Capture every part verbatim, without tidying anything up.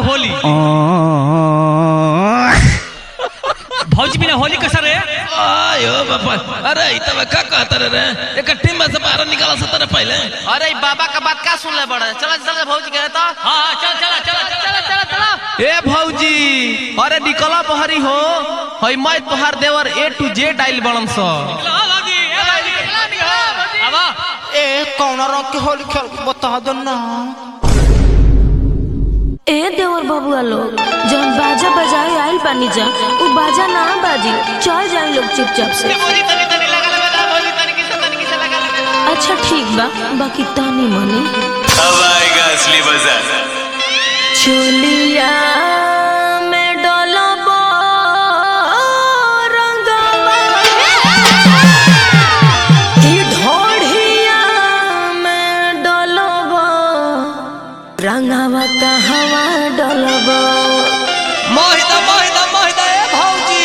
होली भौजी बिना होली कैसा रे? आयो बापा, अरे इतना मैं क्या कहता रे रे? एक टीम में से बाहर निकाला सकता रे पहले। अरे बाबा का बात क्या सुन ले बड़ा? चला चला भौजी गए तो। हाँ चल चला चला चला चला चला। ए भौजी, अरे निकला बहरी हो, हई मैं तोहार देवर ए टू जेड आइल बनम स। ए कौन रंग के होली खेल बता दो ना। ए देवर बबुआ लोग जब बाजा बजाए आइल बानी जा वो बाजा ना बाजी, चल जाए लोग चुपचाप से। अच्छा ठीक बा, बाकी तानी मनी अब आएगा असली मजा। चोलिया में डोलबो रंगवा की ढोढ़िया में डोलबो रंगवा कहवा डोलबो। मोहिदा मोहिदा मोहिदा ए भौजी,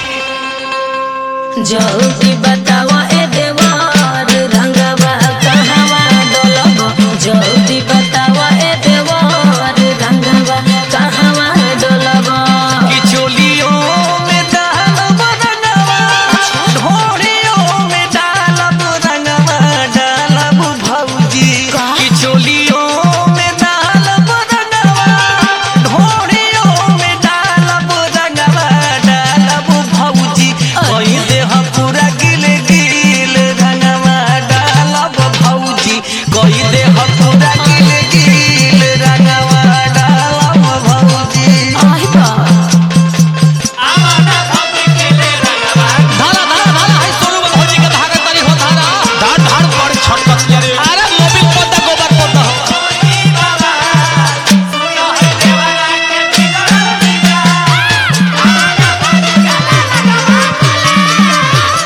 जल्दी बताओ ए देवर रंगवा कहवा डोलबो। जल्दी बताओ ए देवर रंगवा कहवा डोलबो। कि चोलियों में डालब रंगवा, ढोढ़ियों में डालब रंगवा, डालब भौजी। कि चोलियों में डालब रंगवा, ढोढ़ियों में डालब रंगवा, डालब भौजी। कोई देह पूरा गिल गिल रंगवा डालब भौजी। कोई देह पूरा गिल गिल रंगवा डालब भौजी। आई बा आवाना भौजी के ले रंगवा। धारा धारा धारा है सोनू भौजी के धागा तरी हो धारा। धाड़ धाड़ पर छटक के रे। अरे मोबिल पोता गोबर पोता हो। बाबा सुनो है देवरा के बिगड़ल बिगा। आवाना भौजी के ले रंगवा।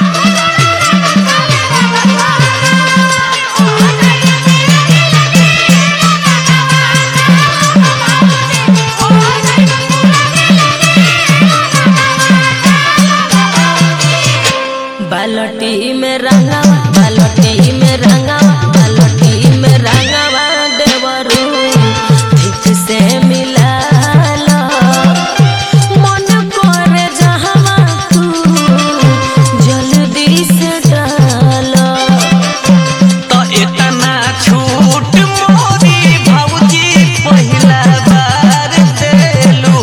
बालटी में रंगवा, बालटी में रंगवा, बालटी में रंगवा देवरू ठीक से मिला लो। मन करे जहवा तू जल्दी से डालो। तो इतना छूट मोरी भौजी पहिला बार देलू।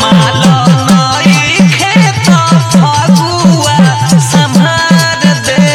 अम्मा लो नई खेत फगुआ संभार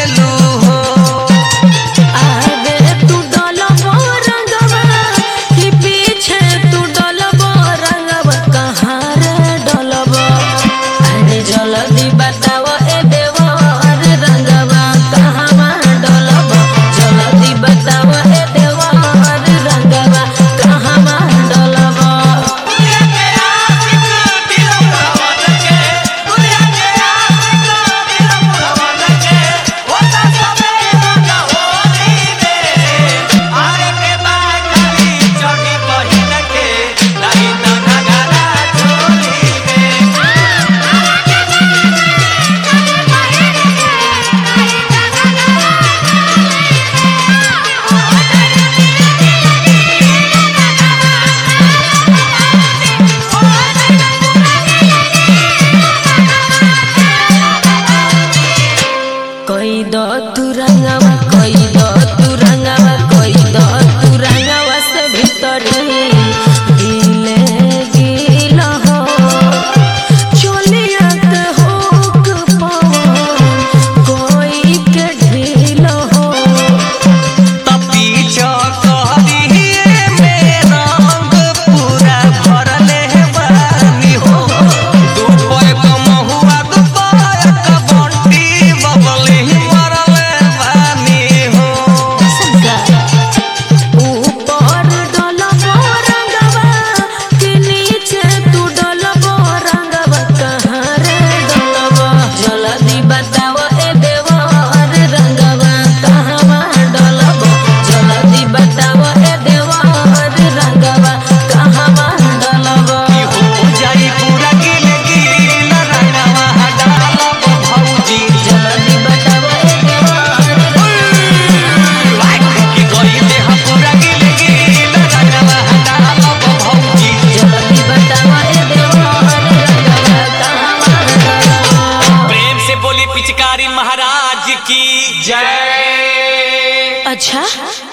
जय अच्छा